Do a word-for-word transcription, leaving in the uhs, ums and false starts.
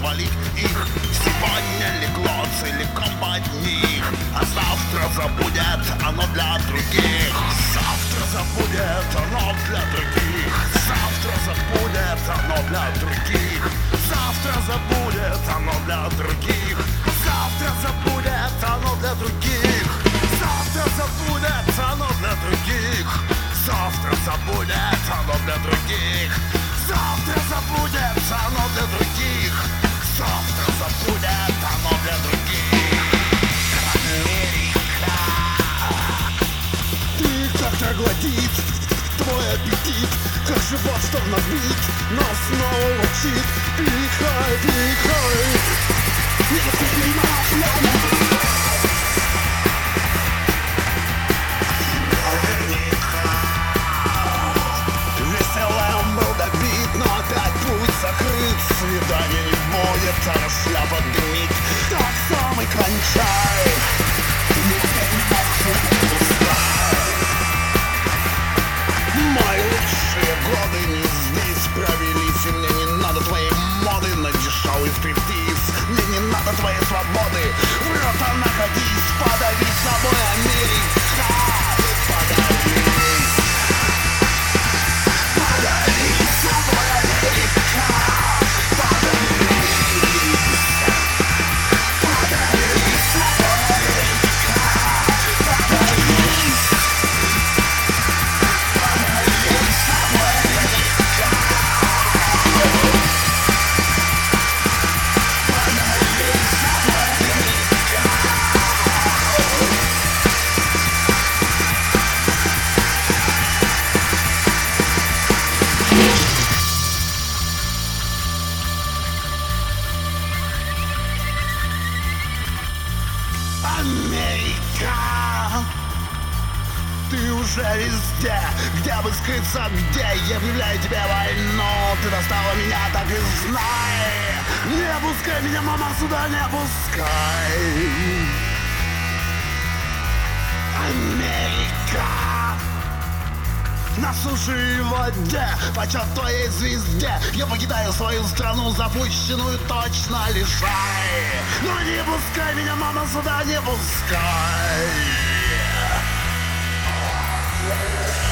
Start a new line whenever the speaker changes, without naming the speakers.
свалить их. Сегодня легло целиком под них, а завтра забудет оно для других. Завтра забудет оно для других. Завтра забудет оно для других. Завтра забудет оно для других. Завтра забудет оно для других. Завтра забудет оно для других. Завтра забудет оно для других. Завтра забудет оно для других. Завтра забудет оно для других. Америка. Ты как троглодит, твой аппетит, как живот, что набит, нас снова учит. Пихай, пихай. Если ты понимаешь, закрыт, свидание не будет, а шляпа дымит. Так самый кончай. Мои лучшие годы не здесь провелись, и мне не надо твоей моды на дешевый стриптиз. Мне не надо твоей свободы, в рот находись, подави собой Америка. Подавись. Подави собой Америка. Америка, ты уже везде, где бы скрыться, где я объявляю тебе войну. Ты достала меня, так и знай. Не пускай меня, мама, сюда не пускай. Америка, на суше и воде, почет твоей звезде. Я покидаю свою страну, запущенную точно лишай. Но не пускай меня, мама, сюда не пускай.